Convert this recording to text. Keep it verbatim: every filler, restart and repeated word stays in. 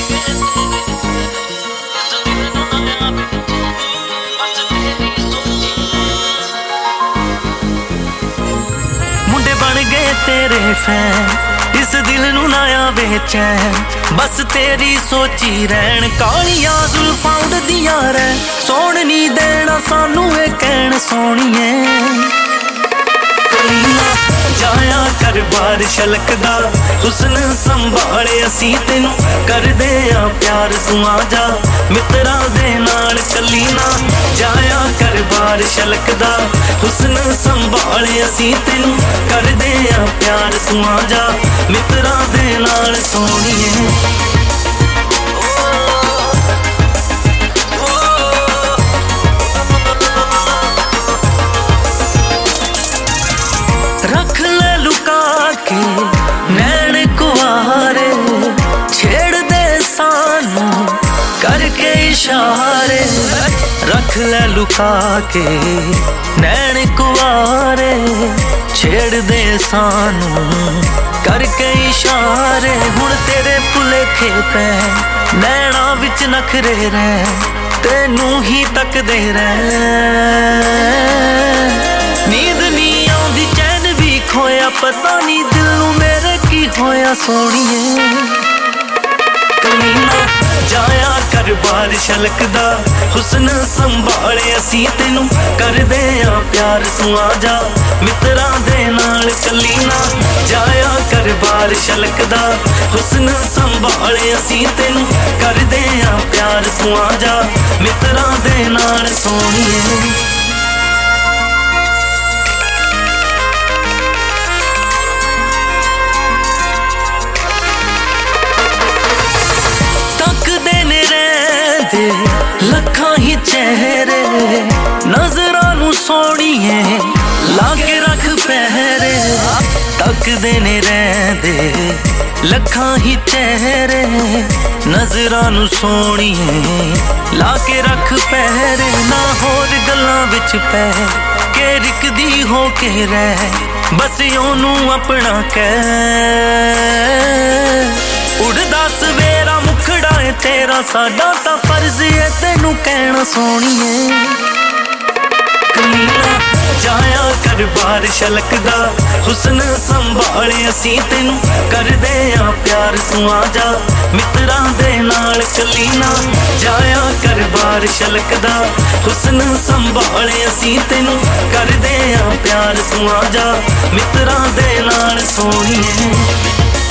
मुंडे बन गए तेरे फैन, इस दिल नू ना आवे चैन, बस तेरी सोची रहन। कालियां जुल्फां उड़दियां रह, सौण नी देना सानू ए कहण सोहणीए। जाया कर बार छलकदा हुस्न संभाले असी तेनू करदे आ प्यार, तू आ जा मित्रा दे नाल चली ना। जाया कर बार छलकदा हुस्न संभाले असी तेनू करदे आ प्यार, तू आ जा मित्रा दे नाल सोहणीए। रख ले लुका के नैन कुआरे, छेड़ दे सानू करके इशारे। रख ले लुका के नैन कुआरे, छेड़ दे सानू करके इशारे। हुण तेरे भुलेखे पै नैना विच नखरे रह, तेनू ही तकदे रह। नींद नी आउंदी चैन भी खोया, पता नी दिल नू मेरे की होया सोहणीए। कमीना जाया कर बार छलकदा हुस्न संभाले असी तेनू करदे आ प्यार, तू आ जा मित्रा दे नाल चली ना। जाया कर बार छलकदा हुस्न संभाले असी तेनू करदे आ प्यार, तू आ जा मित्रा दे नाल सोहणीए। लखां ही चेहरे नजरां नू सोहणीए, लाके रख पहरे तकदे ने रहिंदे। लखां ही चेहरे नजरां नू सोहणीए, लाके रख पहरे। ना होर गल्लां विच पै के रिकदी हो के रह, बस ओनू अपना कह। उड़दा सवेरा मुखड़ा है तेरा, साडा तां फर्ज है तेनू कहना सोहणीए। कमीना जाया कर बार छलकदा हुस्न संभाले असी तेनू करदे आ प्यार, तू आ जा मित्रा दे नाल चली ना। जाया कर बार छलकदा हुस्न संभाले असी तेनू करदे आ प्यार, तू आ जा मित्रा दे नाल सोहणीए।